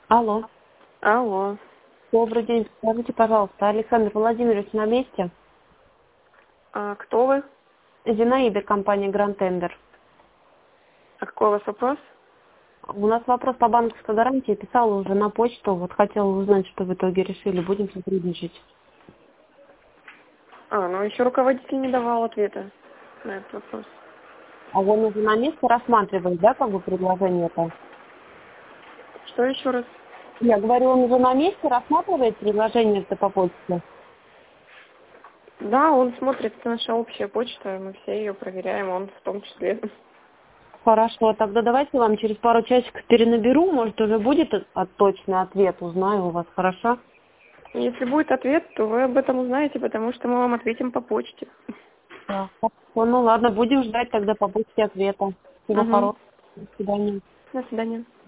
Алло. Алло. Добрый день. Скажите, пожалуйста, Александр Владимирович на месте? А кто вы? Зинаида, компания Grand Tender. А какой у вас вопрос? У нас вопрос по банковской гарантии. Писала уже на почту. Вот хотела узнать, что в итоге решили. Будем сотрудничать. Ну еще руководитель не давал ответа на этот вопрос. А он уже на месте рассматривает, да, как бы предложение-то? Что еще раз? Я говорю, он уже на месте рассматривает предложение-то по почте? Да, он смотрит, это наша общая почта, мы все ее проверяем, он в том числе. Хорошо, тогда давайте вам через пару часиков перенаберу. Может, уже будет точный ответ. Узнаю у вас, хорошо? Если будет ответ, то вы об этом узнаете, потому что мы вам ответим по почте. Да. Хорошо, ну ладно, будем ждать тогда по почте ответа. Всего Угу. хорошего. До свидания. До свидания.